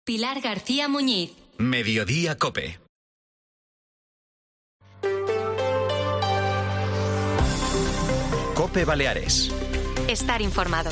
Pilar García Muñiz. Mediodía COPE. COPE Baleares. Estar informado.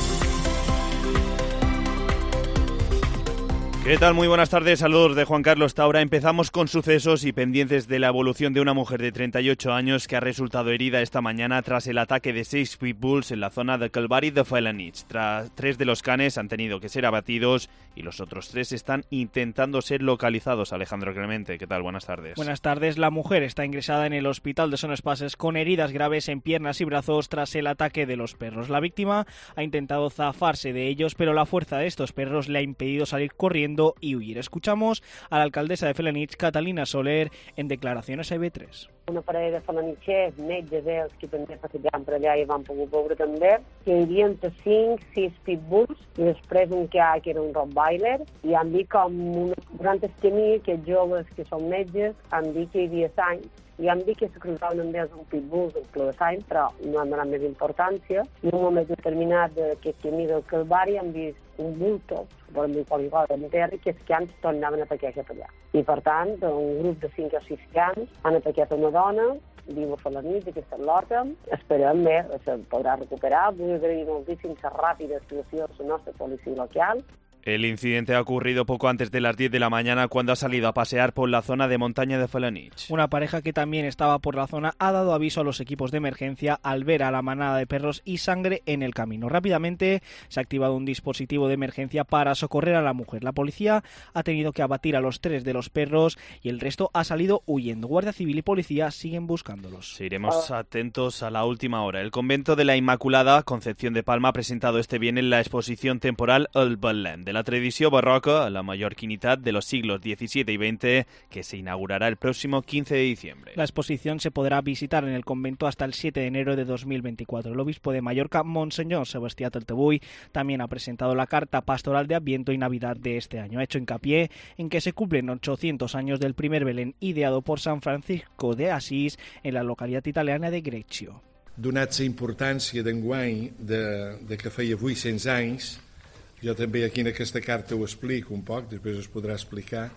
¿Qué tal? Muy buenas tardes, saludos de Juan Carlos Taura. Empezamos con sucesos y pendientes de la evolución de una mujer de 38 años que ha resultado herida esta mañana tras el ataque de 6 pitbulls en la zona de Calvari de Felanitx. 3 de los canes han tenido que ser abatidos y los otros 3 están intentando ser localizados. Alejandro Clemente, ¿qué tal? Buenas tardes. Buenas tardes. La mujer está ingresada en el hospital de Son Espases con heridas graves en piernas y brazos tras el ataque de los perros. La víctima ha intentado zafarse de ellos, pero la fuerza de estos perros le ha impedido salir corriendo y huir. Escuchamos a la alcaldesa de Felanitx, Catalina Soler, en declaraciones a IB3. Una parella de felanitxers, metges, els que també passejaven per allà i van poder veure també, que hi havia entre 5-6 pitbulls i després un que era un rottweiler i han dit com durant el camí que joves que són metges han dit que hi havia sang i han dit que se cruzaven amb ells un pitbull del Clos de Sang, però no han donat més importància. I en un moment determinat d'aquest camí del Calvari han vist un bulto, per dir qualsevol cosa, en terra, que els cans tornaven a atacar cap allà. I per tant, un grup de 5 o 6 cans han atacat una dona, viu a Felanitx, que està en l'horta. Esperem bé, se podrà recuperar. Vull agrair moltíssim la ràpida actuació de la nostra policia local. El incidente ha ocurrido poco antes de las 10 de la mañana cuando ha salido a pasear por la zona de montaña de Felanitx. Una pareja que también estaba por la zona ha dado aviso a los equipos de emergencia al ver a la manada de perros y sangre en el camino. Rápidamente se ha activado un dispositivo de emergencia para socorrer a la mujer. La policía ha tenido que abatir a los 3 de los perros y el resto ha salido huyendo. Guardia Civil y policía siguen buscándolos. Seguiremos atentos a la última hora. El convento de la Inmaculada Concepción de Palma ha presentado este viernes la exposición temporal El Belém, de la tradición barroca, la mallorquinidad de los siglos XVII y XX, que se inaugurará el próximo 15 de diciembre. La exposición se podrá visitar en el convento hasta el 7 de enero de 2024. El obispo de Mallorca, Monseñor Sebastià Taltebull, también ha presentado la carta pastoral de Adviento y Navidad de este año. Ha hecho hincapié en que se cumplen 800 años del primer Belén ideado por San Francisco de Asís en la localidad italiana de Greccio. Donat la importància d'enguany de que feia 800 anys, jo també aquí en aquesta carta ho explico un poc, després es podrà explicar.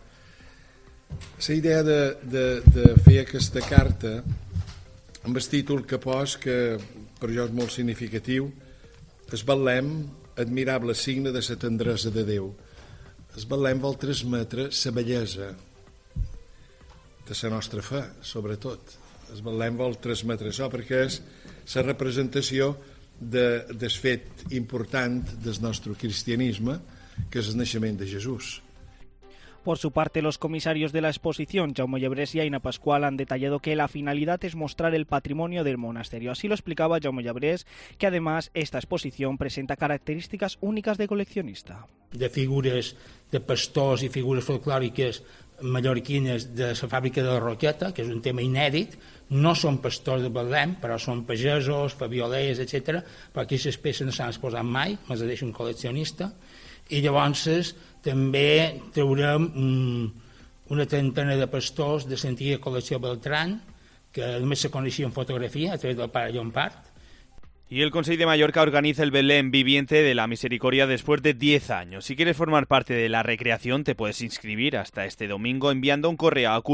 La idea de fer aquesta carta amb el títol que pos, que per jo és molt significatiu, es Betlem, admirable signe de la tendresa de Déu. Es Betlem vol transmetre la bellesa de la nostra fe, sobretot. Es Betlem vol transmetre això perquè és la representació del fet important del nostre cristianisme, que és el naixement de Jesús. Por su parte, los comisarios de la exposición, Jaume Llebrés y Aina Pascual, han detallado que la finalidad es mostrar el patrimonio del monasterio. Así lo explicaba Jaume Llebrés, que además esta exposición presenta características únicas de coleccionista. De figures de pastors i figures folclòriques mallorquines de la fàbrica de la Roqueta, que és un tema inèdit. No són pastors de Betlem, però són pagesos, fabiolers, etc. Però aquí les peces no s'han exposat mai, me les deixa un col·leccionista. I llavors també traurem una trentena de pastors de l'antiga col·lecció Beltran, que només se coneixia en fotografia a través del pare Llompart. Y el Consejo de Mallorca organiza el Belén viviente de la Misericordia después de 10 años. Si quieres formar parte de la recreación, te puedes inscribir hasta este domingo enviando un correo a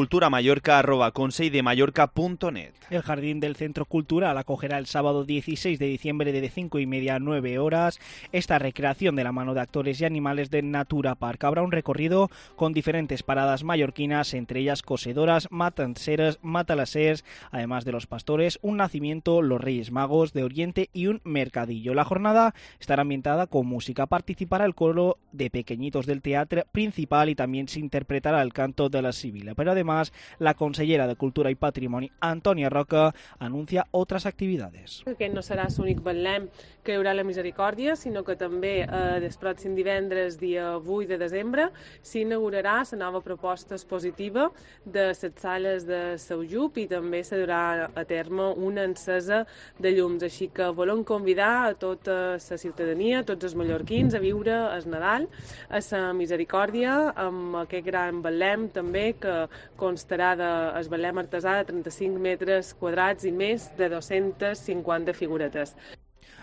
culturamallorca@conselldeMallorca.net. El jardín del Centro Cultural acogerá el sábado 16 de diciembre de 5:30 a 9 horas esta recreación de la mano de actores y animales de Natura Park. Habrá un recorrido con diferentes paradas mallorquinas, entre ellas cosedoras, matanceras, matalassers, además de los pastores, un nacimiento, los Reyes Magos de Oriente y un mercadillo. La jornada estará ambientada con música. Participará el coro de pequeñitos del teatro principal y también se interpretará el canto de la Sibila. Pero además, la consellera de Cultura y Patrimonio, Antònia Roca, anuncia otras actividades. Aquest no serà l'únic Betlem que hi haurà la Misericòrdia, sinó que també el pròxim divendres, dia 8 de desembre, s'inaugurarà la nova proposta expositiva de les sales de Saujup i també se durà a terme una encesa de llums. Així que volem convidar a tota la ciutadania, a tots els mallorquins, a viure el Nadal, a la Misericòrdia, amb aquest gran Betlem també, que constarà del Betlem artesà de 35 metres quadrats i més de 250 figuretes.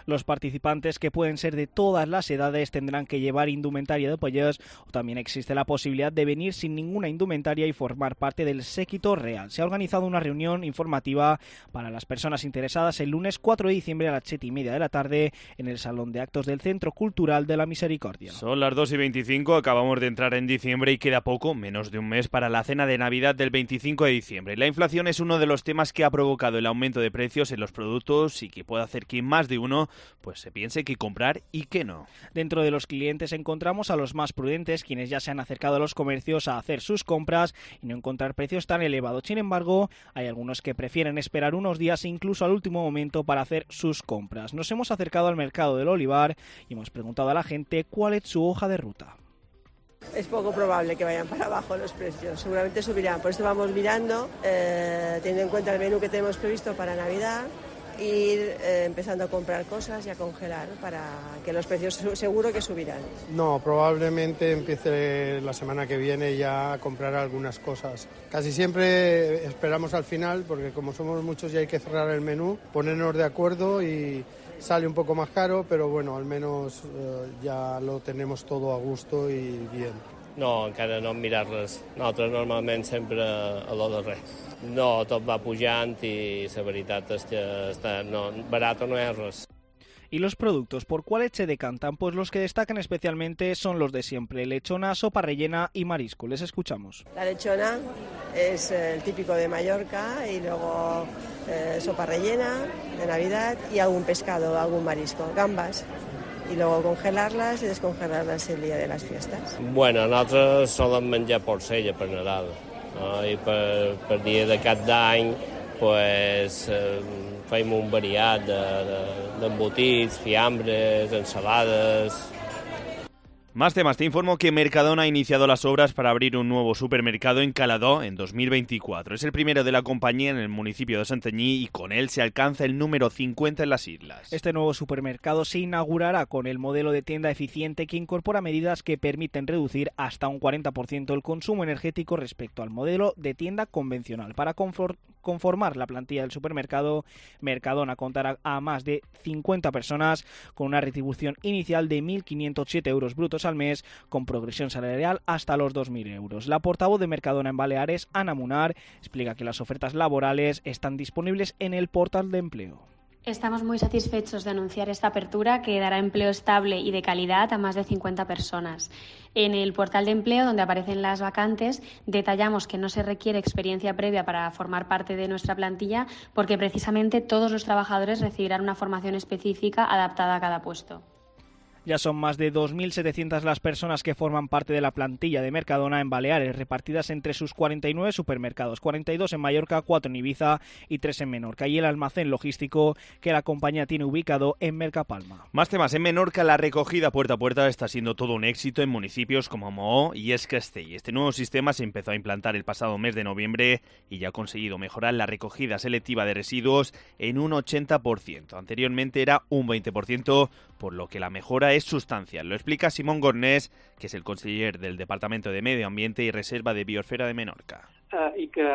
Los participantes, que pueden ser de todas las edades, tendrán que llevar indumentaria de payés, o también existe la posibilidad de venir sin ninguna indumentaria y formar parte del séquito real. Se ha organizado una reunión informativa para las personas interesadas el lunes 4 de diciembre a las 7:30 de la tarde en el Salón de Actos del Centro Cultural de la Misericordia. Son las 2:25, acabamos de entrar en diciembre y queda poco, menos de un mes, para la cena de Navidad del 25 de diciembre. La inflación es uno de los temas que ha provocado el aumento de precios en los productos y que puede hacer que más de uno pues se piense qué comprar y qué no. Dentro de los clientes encontramos a los más prudentes, quienes ya se han acercado a los comercios a hacer sus compras y no encontrar precios tan elevados. Sin embargo, hay algunos que prefieren esperar unos días, incluso al último momento, para hacer sus compras. Nos hemos acercado al mercado del Olivar y hemos preguntado a la gente cuál es su hoja de ruta. Es poco probable que vayan para abajo los precios, seguramente subirán, por esto vamos mirando, teniendo en cuenta el menú que tenemos previsto para Navidad, ir empezando a comprar cosas y a congelar para que los precios seguro que subirán. No, probablemente empiece la semana que viene ya a comprar algunas cosas. Casi siempre esperamos al final porque como somos muchos y hay que cerrar el menú, ponernos de acuerdo y sale un poco más caro, pero bueno, al menos ya lo tenemos todo a gusto y bien. No, encara no hem mirat res. Nosaltres normalment sempre a lo darrer. No, tot va pujant i la veritat és que barat no és res. ¿Y los productos por cuáles se decantan? Pues los que destacan especialmente son los de siempre: lechona, sopa rellena y marisco. Les escuchamos. La lechona es el típico de Mallorca y luego sopa rellena de Navidad y algún pescado, algún marisco, gambas. Y luego congelarlas y descongelarlas el día de las fiestas. Bueno, nosaltres solem menjar porcella per Nadal, no? I per dia de cap d'any pues, fem un variat d'embotits, fiambres, ensalades. Más temas. Te informo que Mercadona ha iniciado las obras para abrir un nuevo supermercado en Caladó en 2024. Es el primero de la compañía en el municipio de Santanyí y con él se alcanza el número 50 en las islas. Este nuevo supermercado se inaugurará con el modelo de tienda eficiente que incorpora medidas que permiten reducir hasta un 40% el consumo energético respecto al modelo de tienda convencional. Para conformar la plantilla del supermercado, Mercadona contará a más de 50 personas con una retribución inicial de 1.507 euros brutos al mes, con progresión salarial hasta los 2.000 euros. La portavoz de Mercadona en Baleares, Ana Munar, explica que las ofertas laborales están disponibles en el portal de empleo. Estamos muy satisfechos de anunciar esta apertura que dará empleo estable y de calidad a más de 50 personas. En el portal de empleo, donde aparecen las vacantes, detallamos que no se requiere experiencia previa para formar parte de nuestra plantilla, porque precisamente todos los trabajadores recibirán una formación específica adaptada a cada puesto. Ya son más de 2.700 las personas que forman parte de la plantilla de Mercadona en Baleares, repartidas entre sus 49 supermercados, 42 en Mallorca, 4 en Ibiza y 3 en Menorca, y el almacén logístico que la compañía tiene ubicado en Mercapalma. Más temas. En Menorca la recogida puerta a puerta está siendo todo un éxito en municipios como Moó y Escastell. Este nuevo sistema se empezó a implantar el pasado mes de noviembre y ya ha conseguido mejorar la recogida selectiva de residuos en un 80%. Anteriormente era un 20%, por lo que la mejora es sustancial. Lo explica Simón Gornés, que es el conseller del Departamento de Medio Ambiente i Reserva de Biosfera de Menorca. I que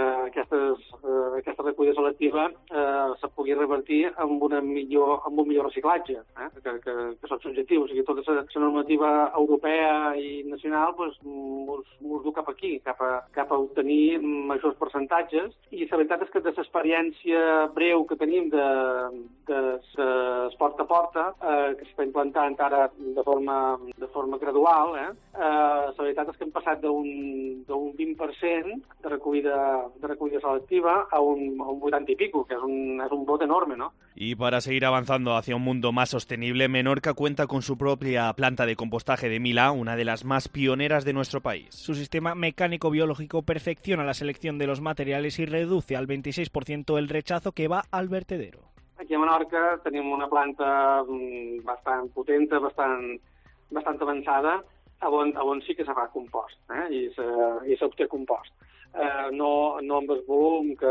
aquesta recollida selectiva se pugui revertir amb un millor reciclatge, que són subjectius. O sigui, tota la normativa europea i nacional ens du cap aquí, cap a obtenir majors percentatges, i la veritat és que de l'experiència breu que tenim de porta a porta, que s'està implantant ara de forma gradual, la veritat és que hem passat d'un 20% de recollida selectiva a un 80 y pico, que es un bote enorme, ¿no? Y para seguir avanzando hacia un mundo más sostenible, Menorca cuenta con su propia planta de compostaje de Milà, una de las más pioneras de nuestro país. Su sistema mecánico-biológico perfecciona la selección de los materiales y reduce al 26% el rechazo que va al vertedero. Aquí a Menorca tenim una planta bastant potent, bastant avançada, on sí que se fa compost, i s'obté compost. No amb el volum que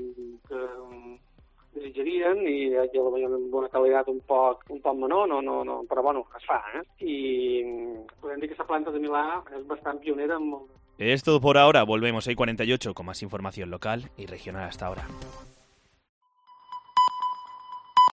desitjarien i amb una qualitat un poc menor, no, però bueno, es fa. I podem dir que la planta de Milà és bastant pionera. Es todo por ahora, volvemos a I48 con más información local y regional hasta ahora.